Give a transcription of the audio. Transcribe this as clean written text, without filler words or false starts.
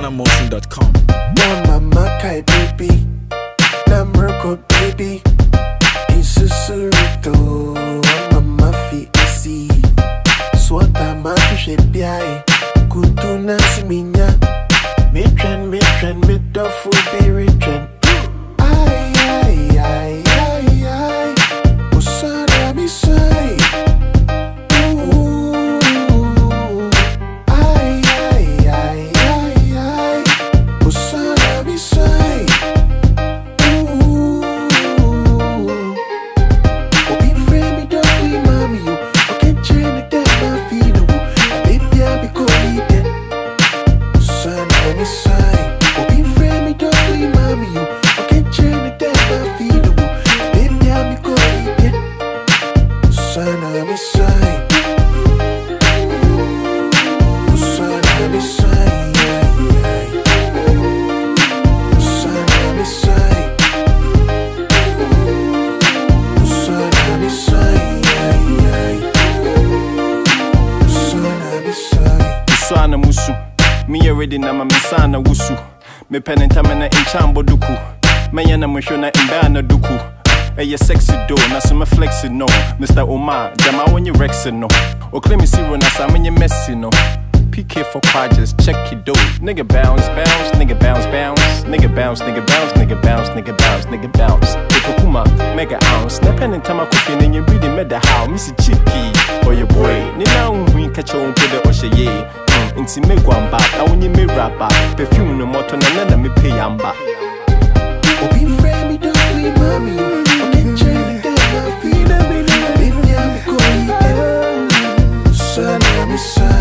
NigerMotion.com. Mama kai baby, Namurko baby, Isusurito, Mama fi isi. Swata matu shebiai, kutuna suminya. Mitren, midofu biritren. Ay, ay, ay, ay, ay. Usara misai. Ay, ay, ay, ay, ay. Usara misai. Obi frame me don't be mommy you. Okay, chain it down my feet. Baby, I be going dead. Usara misai. Obi frame me don't be mommy you. Okay, chain it down my feet. Baby, I be going dead. Usara misai. Usara misai. Usara misai. Usara misai. Usara misai. Usana musu, me already na ma misana wusu. Me penentama na inchambo duku. Me yana mshona imbana duku. Eye sexy do, na some flexi no. Mr. Omar, jama when you rexin no. O claim me zero na sa when you messy no. PK for quadras, check it do. Nigga bounce, bounce, nigga bounce, bounce. Nigga bounce, nigga bounce, nigga bounce, nigga bounce, nigga bounce. Kuma, mega ounce. Na penentama cooking and you really made the how. Missy Chicky, or your boy. Nina we catch on to the Oshaye. Inti me gwamba, I when you me rapper. Perfume no moto na nana me pay yamba. Obi frame me don't be mommy. Okay, chain it down my feet. Baby, I'm going dead. Usana misai.